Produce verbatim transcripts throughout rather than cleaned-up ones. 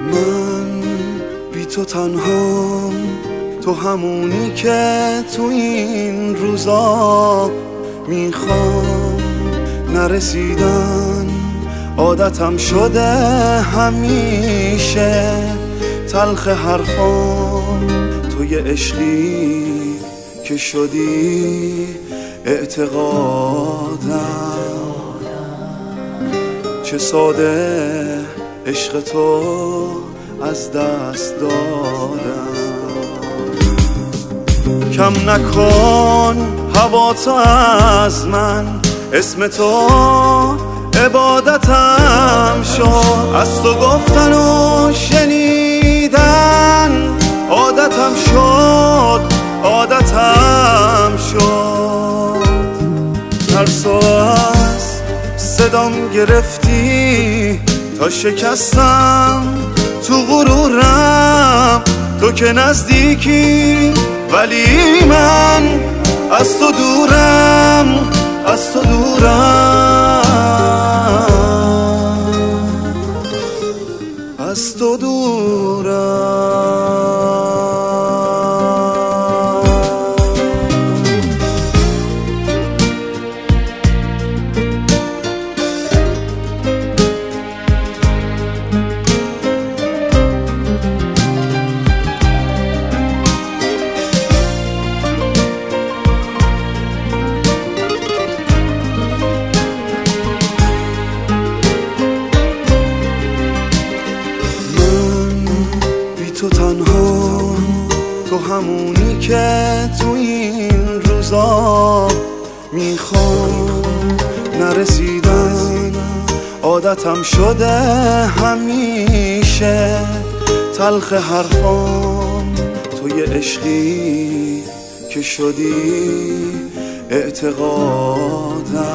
من بی تو تنهام، تو همونی که تو این روزا میخوام. نرسیدن عادتم شده همیشه، تلخ حرفام تو یه عشقی که شدی اعتقادم. چه ساده عشق تو از دست دادم. کم نکن هوا تو از من، اسم تو عبادتم شد. از تو گفتن و شنیدن عادتم شد، عادتم شد. ترس از صدام گرفتی تا شکستم تو غرورم. تو که نزدیکی ولی من از تو دورم، از تو دورم، از تو دورم. تو تنها، تو همونی که تو این روزا میخوام. نرسیدن عادتم شده همیشه، تلخ حرفام تو یه عشقی که شدی اعتقادم.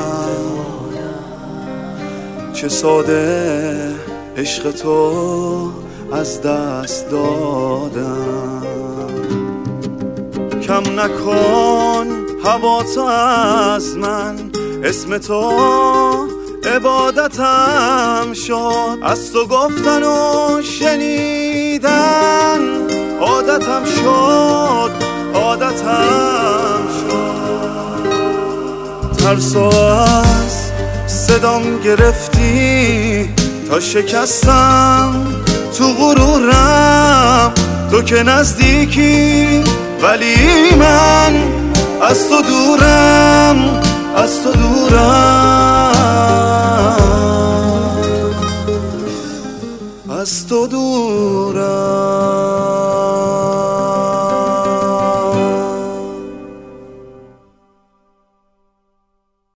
چه ساده عشق تو از دست دادم. کم نکن هوا تو از من، اسم تو عبادتم شد. از تو گفتن و شنیدن عادتم شد، عادتم شد. ترس از صدام گرفتی تا شکستم تو غرورم. تو که نزدیکی ولی من از تو دورم، از تو دورم، از تو دورم.